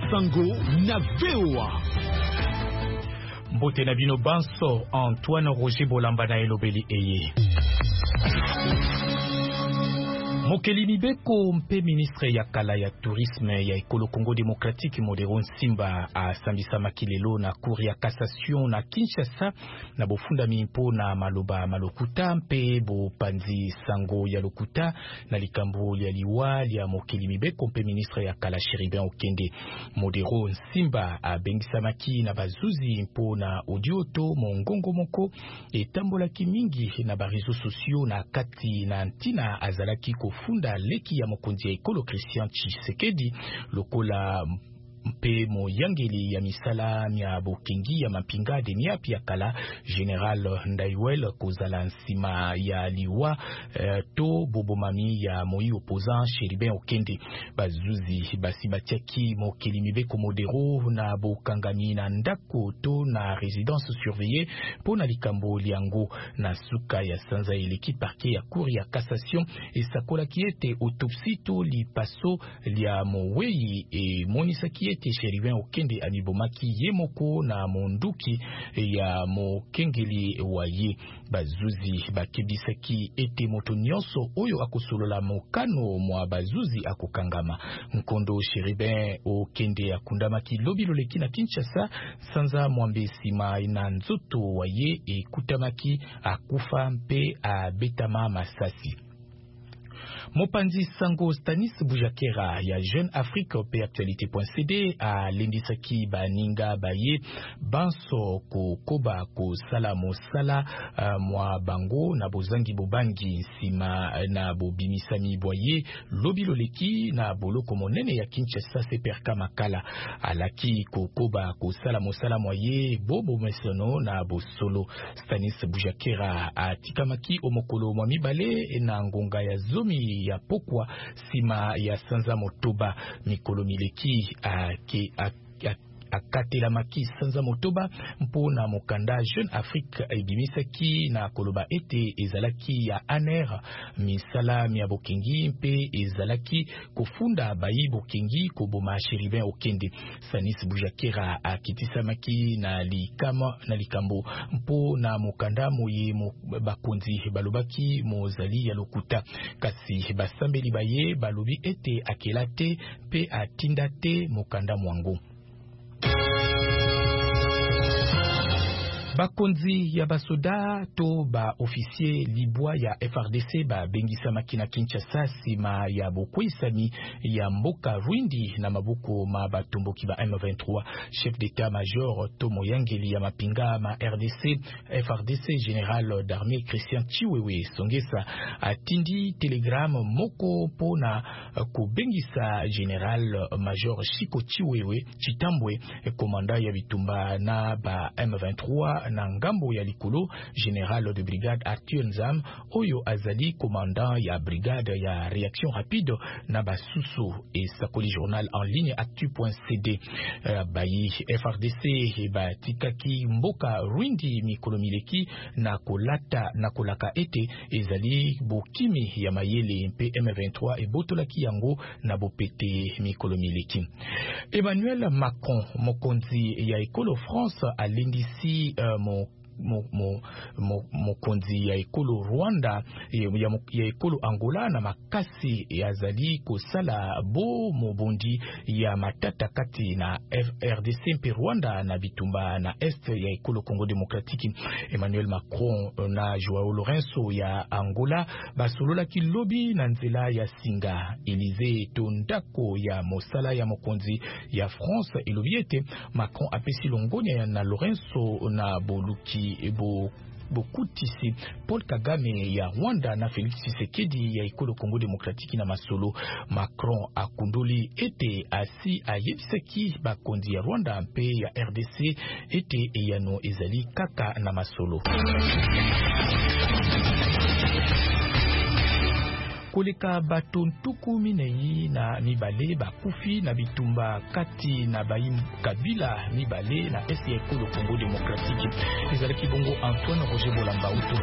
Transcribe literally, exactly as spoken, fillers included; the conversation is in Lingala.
Sango na V O A. Mbote na bino banso Antoine Roger Bolamba na elobeli eye. Mokeli Mibeko mpe ministre ya kala ya tourisme ya ekolo Congo Démocratique Modero Nsimba a sambisa makilelo na cour ya cassation na Kinshasa na bofunda mimpo na maloba malokuta mpe bo panzi sango ya lokuta na likambo ya liwa ya Mokeli Mibeko mpe ministre ya kala Chéribin Okende. Modero Nsimba a bengisa maki na bazuzi mpo na audioto mongongo moko etambolaki mingi na barizo sosio na kati na ntina azalaki ko funda leki ya mokonzi ya ekolo Christian Tshisekedi lokola mpe moyangeli ya misala mya bokengi ya mapinga de miapi ya kala General Ndaiwel kozala nsima ya liwa eh, to bobomami ya moi opposant Chéribin Okende. Bazuzi basi batiaki Mokeli Mibeko Modero na bokangami na ndako to na résidence surveillée po na likambo liango na suka ya sanza eleki parquet ya cour ya cassation esakolaki ete autopsie to lipaso lia mowei e monisaki ete Chéribin Okende amibomaki yemoko na monduki ya mokengeli waye. Bazuzi bakebisaki ete moto nyonso oyo akosolola mokano mwa bazuzi akokangama. Nkondo Chéribin Okende akundamaki lobi loleki na Kinshasa sanza mwambe sima na nzoto waye ekutamaki akufa mpe abetama masasi. Mopanzi sango Stanis Bujakera ya Jeune Afrique pe actualité.cd a lendisaki baninga baye banso ko koba ko sala mosala uh, mwa bango na bozangi bobangi sima na bobimisami boye lobi loleki na boloko monene ya Kinshasa se perka makala alaki ko koba ko sala mosala moye bobo mesono na bosolo. Stanis Bujakera a tikamaki omokolo mwa mibale na ngonga ya zomi ya pokwa sima ya sanza motoba mikolo mileki a ke a, a akatela maki sanza motoba mpo na mokanda Jeune Afrique ebimisaki na koloba ete ezalaki ya aner misala mya bokengi mpe ezalaki kofunda bayi bokengi koboma Chéribin Okende. Stanis Bujakera akitisa maki na likama na likambo mpo na mokanda moye mo, bakonzi balobaki mozali ya lokuta kasi basambeli baye balobi ete akelate pe atindate mokanda mwango. Bakonzi ya basoda to ba officier libwa ya F R D C ba bengisa makina Kinshasa sima ya bokwisami ya mboka Rwindi na mabuko ma batumboki ba M vingt-trois. Chef d'état major to moyangeli ya mapinga ma R D C F R D C général d'armée Christian Chiwewe Songesa atindi telegram moko pona ko bengisa général major Chiko Chiwewe Chitambwe commandant ya bitumba na ba M vingt-trois na ngambo ya likolo général de brigade Arthur Nzam oyo azali commandant ya brigade ya réaction rapide na basusu et sakoli journal en ligne actu.cd. uh, bayi F R D C ba tikaki mboka Rwindi mikolo mileki na kolata na kolaka ete ezali bokimi ya mayele mpe M vingt-trois e botolaki yango na bopete mikolo mileki. Emmanuel Macron mokonzi ya ekolo France alendisi uh, mo mo mo mo mokonzi ya ekolo Rwanda ya, ya ekolo Angola na makasi ya zali kosala bo mobondi ya matata kati na F R D C mpe Rwanda na bitumba na est ya ekolo Congo Démocratique. Emmanuel Macron na Joao Lourenço ya Angola basolola kilobi na nzela ya singa Élysée to ndako ya mosala ya mokonzi ya France elobiete Macron apesi longonya na Lourenço na boluki ebo bokutisi Paul Kagame ya Rwanda na Félix Tshisekedi ya ekolo Congo Démocratique na masolo. Macron akundoli ete asi ayebisaki bakonzi ya Rwanda mpe ya R D C ete eyano ezali kaka na masolo. Koleka bato ntuku minei na mibale bakufi na bitumba kati na bayi kabila mibale na esi ekolo Congo Démocratique. Ezalaki bongo Antoine Roger Bolamba.